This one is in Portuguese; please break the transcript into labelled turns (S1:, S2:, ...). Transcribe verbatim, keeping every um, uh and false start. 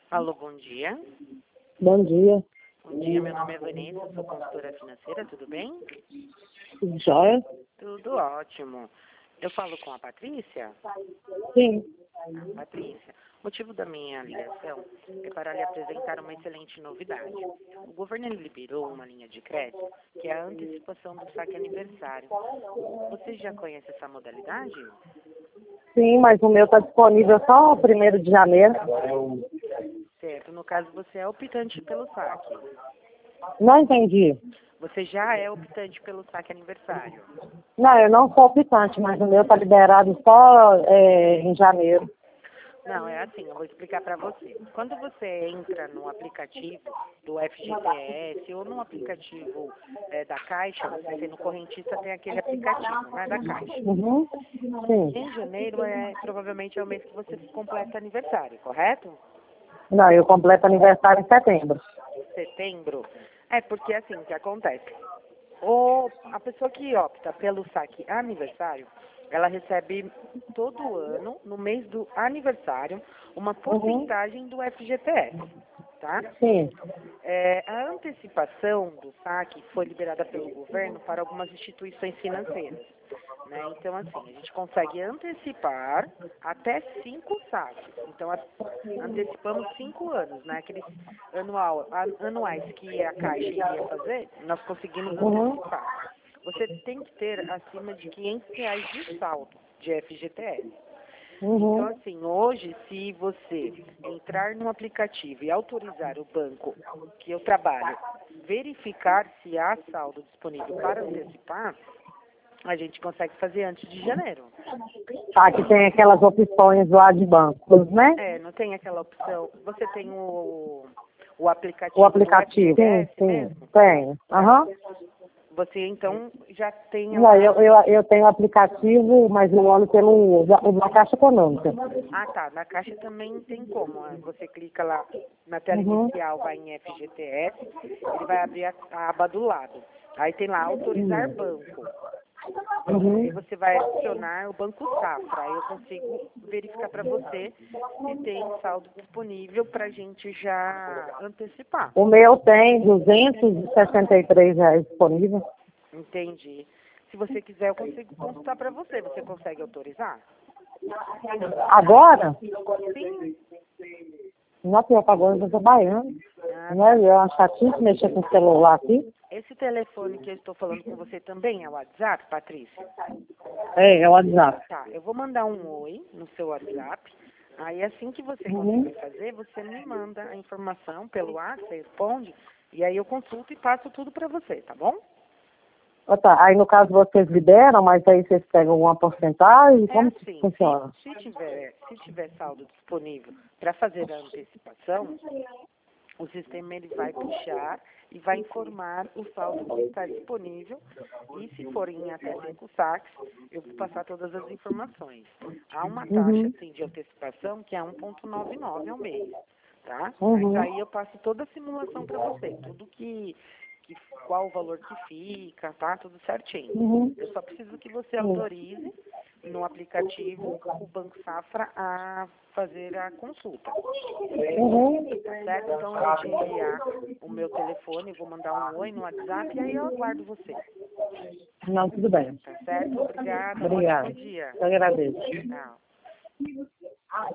S1: Alô, bom dia.
S2: Bom dia.
S1: Bom dia, meu nome é Vanessa, sou consultora financeira, tudo bem?
S2: Tudo jóia?
S1: Tudo ótimo. Eu falo com a Patrícia?
S2: Sim.
S1: Ah, Patrícia, o motivo da minha ligação é para lhe apresentar uma excelente novidade. O governo ele liberou uma linha de crédito, que é a antecipação do saque aniversário. Você já conhece essa modalidade?
S2: Sim, mas o meu está disponível só o primeiro de janeiro.
S1: Certo, no caso você é optante pelo saque.
S2: Não entendi.
S1: Você já é optante pelo saque aniversário.
S2: Não, eu não sou optante, mas o meu está liberado só é, em janeiro.
S1: Não, é assim, eu vou explicar para você. Quando você entra no aplicativo do F G T S ou no aplicativo é, da Caixa, você sendo correntista tem aquele aplicativo, né, da Caixa.
S2: Uhum. Sim.
S1: Em janeiro é provavelmente é o mês que você completa aniversário, correto?
S2: Não, eu completo aniversário em setembro.
S1: Setembro. É porque assim, o que acontece? O, a pessoa que opta pelo saque aniversário, ela recebe todo ano, no mês do aniversário, uma
S2: Uhum.
S1: porcentagem do F G T S, tá?
S2: Sim.
S1: É, a antecipação do saque foi liberada pelo governo para algumas instituições financeiras, né? Então, assim, a gente consegue antecipar até cinco saques. Então, a- antecipamos cinco anos, né? Aqueles anual, a- anuais que a Caixa iria fazer, nós conseguimos
S2: Uhum.
S1: antecipar. Você tem que ter acima de quinhentos reais de saldo de F G T S. Então,
S2: Uhum.
S1: assim, hoje, se você entrar no aplicativo e autorizar o banco que eu trabalho, verificar se há saldo disponível para antecipar, a gente consegue fazer antes de janeiro.
S2: Tá, que tem aquelas opções lá de bancos, né?
S1: É, não tem aquela opção. Você tem o, o aplicativo,
S2: O aplicativo.
S1: do
S2: Sim,
S1: F G T S
S2: sim.
S1: mesmo?
S2: Tem. Aham.
S1: Você, então, já tem
S2: Não,
S1: lá.
S2: eu, eu, eu tenho o aplicativo, mas eu olho pelo da, da Caixa Econômica.
S1: Ah, tá. Na Caixa também tem como. ah, Você clica lá na tela
S2: Uhum.
S1: inicial, vai em F G T S, ele vai abrir a, a aba do lado. Aí tem lá autorizar banco.
S2: Uhum.
S1: Aí você vai adicionar o Banco Safra. Aí eu consigo verificar para você se tem saldo disponível para a gente já antecipar.
S2: O meu tem duzentos e sessenta e três reais disponível.
S1: Entendi. Se você quiser, eu consigo consultar para você. Você consegue autorizar?
S2: Agora,
S1: Sim.
S2: não é pior que agora eu tô baiano.
S1: Ah,
S2: Né? Eu acho chatice mexer com o celular aqui.
S1: esse telefone que eu estou falando com você também é o WhatsApp, Patrícia?
S2: É, é o WhatsApp.
S1: Tá, eu vou mandar um oi no seu WhatsApp. Aí assim que você
S2: Uhum.
S1: conseguir fazer, você me manda a informação pelo WhatsApp, você responde, e aí eu consulto e passo tudo para você, tá bom?
S2: Ah, tá. Aí no caso vocês liberam, mas aí vocês pegam alguma porcentagem?
S1: É
S2: Como que
S1: assim,
S2: funciona?
S1: se, se tiver, se tiver saldo disponível para fazer a antecipação, o sistema ele vai puxar e vai informar o saldo que está disponível. E se forem até cinco saques, eu vou passar todas as informações. Há uma taxa
S2: Uhum.
S1: assim, de antecipação que é um vírgula noventa e nove ao mês, tá? Mas
S2: Uhum.
S1: aí eu passo toda a simulação para você, tudo que, que qual o valor que fica, tá? Tudo certinho.
S2: Uhum.
S1: Eu só preciso que você
S2: Sim.
S1: autorize no aplicativo o Banco Safra a fazer a consulta.
S2: Uhum.
S1: Tá certo? Então eu vou te enviar o meu telefone, eu vou mandar um oi no WhatsApp e aí eu aguardo você.
S2: Não, tudo bem.
S1: Tá certo? Obrigada, um ótimo
S2: Obrigada.
S1: dia.
S2: Eu agradeço.
S1: Tchau.